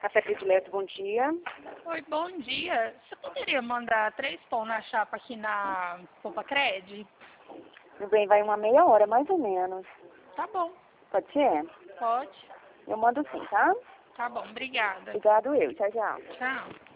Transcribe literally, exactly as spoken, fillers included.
Café Predileto, bom dia. Oi, bom dia. Você poderia mandar três pão na chapa aqui na Popa Cred? Tudo bem, vai uma meia hora, mais ou menos. Tá bom. Pode ser? Pode. Eu mando sim, tá? Tá bom, obrigada. Obrigado eu. Tchau, tchau. Tchau.